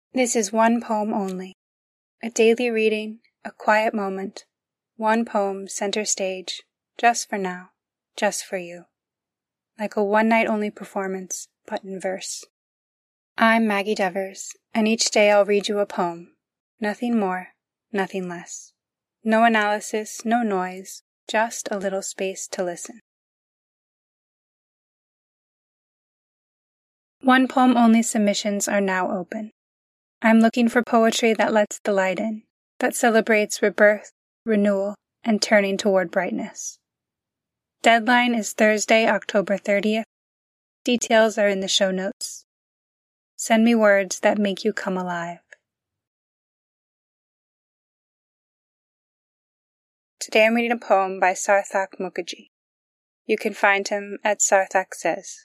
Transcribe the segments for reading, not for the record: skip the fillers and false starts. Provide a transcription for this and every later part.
This is one poem only. A daily reading, a quiet moment. One poem center stage, just for now, just for you. Like a one-night-only performance, but in verse. I'm Maggie Devers, and each day I'll read you a poem. Nothing more, nothing less. No analysis, no noise, just a little space to listen. One poem only submissions are now open. I'm looking for poetry that lets the light in, that celebrates rebirth, renewal, and turning toward brightness. Deadline is Thursday, October 30th. Details are in the show notes. Send me words that make you come alive. Today I'm reading a poem by Sarthak Mukherjee. You can find him at Sarthak Says.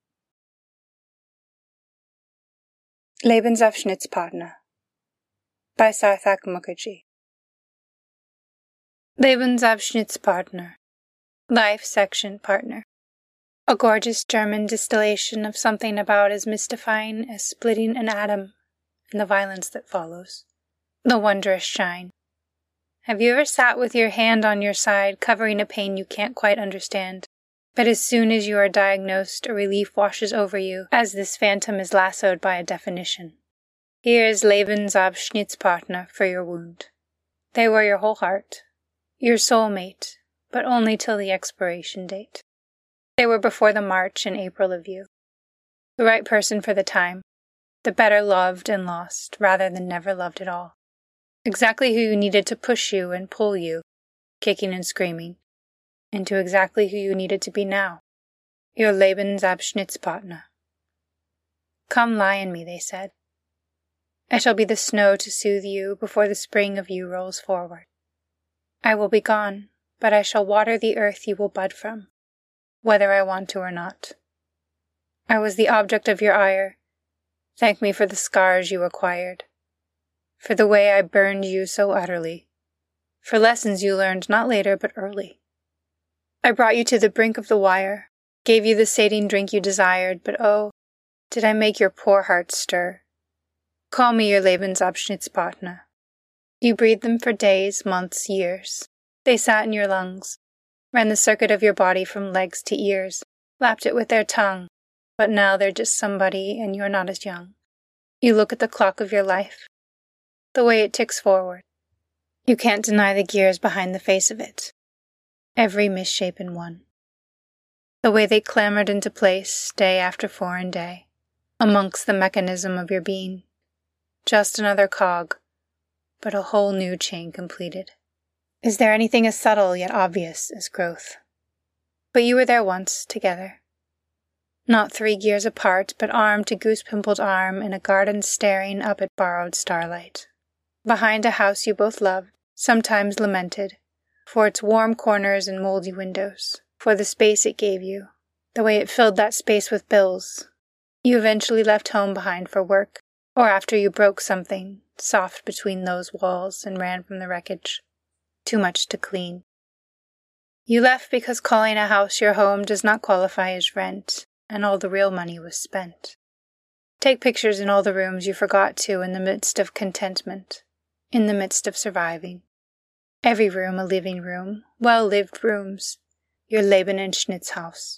Lebensabschnittspartner by Sarthak Mukherjee. Lebensabschnittspartner, life section partner. A gorgeous German distillation of something about as mystifying as splitting an atom and the violence that follows. The wondrous shine. Have you ever sat with your hand on your side, covering a pain you can't quite understand? But as soon as you are diagnosed, a relief washes over you, as this phantom is lassoed by a definition. Here is Lebensabschnittspartner for your wound. They were your whole heart, your soulmate, but only till the expiration date. They were before the March and April of you. The right person for the time, the better loved and lost, rather than never loved at all. Exactly who you needed to push you and pull you, kicking and screaming, into exactly who you needed to be now, your Lebensabschnittspartner. Come lie in me, they said. I shall be the snow to soothe you before the spring of you rolls forward. I will be gone, but I shall water the earth you will bud from, whether I want to or not. I was the object of your ire. Thank me for the scars you acquired, for the way I burned you so utterly, for lessons you learned not later but early. I brought you to the brink of the wire, gave you the sating drink you desired, but oh, did I make your poor heart stir. Call me your Lebensabschnittspartner. You breathed them for days, months, years. They sat in your lungs, ran the circuit of your body from legs to ears, lapped it with their tongue, but now they're just somebody and you're not as young. You look at the clock of your life, the way it ticks forward. You can't deny the gears behind the face of it. Every misshapen one. The way they clambered into place, day after foreign day, amongst the mechanism of your being. Just another cog, but a whole new chain completed. Is there anything as subtle yet obvious as growth? But you were there once, together. Not 3 gears apart, but arm to goose-pimpled arm in a garden staring up at borrowed starlight. Behind a house you both loved, sometimes lamented, for its warm corners and moldy windows, for the space it gave you, the way it filled that space with bills. You eventually left home behind for work, or after you broke something soft between those walls and ran from the wreckage. Too much to clean. You left because calling a house your home does not qualify as rent, and all the real money was spent. Take pictures in all the rooms you forgot to in the midst of contentment, in the midst of surviving. Every room a living room, well-lived rooms, your Lebensabschnittshaus.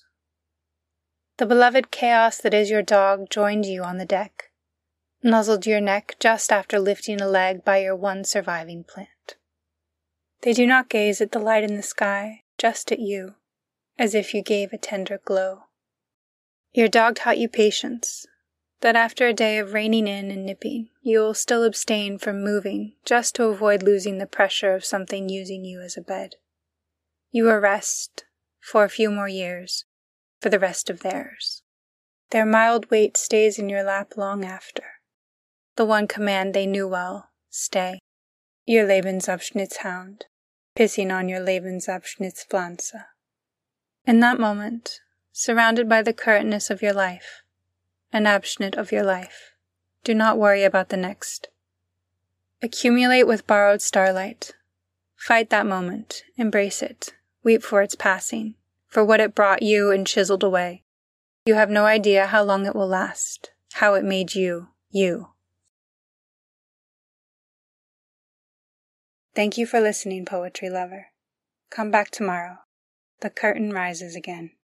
The beloved chaos that is your dog joined you on the deck, nuzzled your neck just after lifting a leg by your one surviving plant. They do not gaze at the light in the sky, just at you, as if you gave a tender glow. Your dog taught you patience, that after a day of reining in and nipping, you will still abstain from moving just to avoid losing the pressure of something using you as a bed. You will rest for a few more years, for the rest of theirs. Their mild weight stays in your lap long after. The one command they knew well, stay. Your Lebensabschnittshound, pissing on your Lebensabschnittspflanze. In that moment, surrounded by the currentness of your life, an abschnitt of your life, do not worry about the next. Accumulate with borrowed starlight. Fight that moment, embrace it, weep for its passing, for what it brought you and chiseled away. You have no idea how long it will last, how it made you, you. Thank you for listening, poetry lover. Come back tomorrow. The curtain rises again.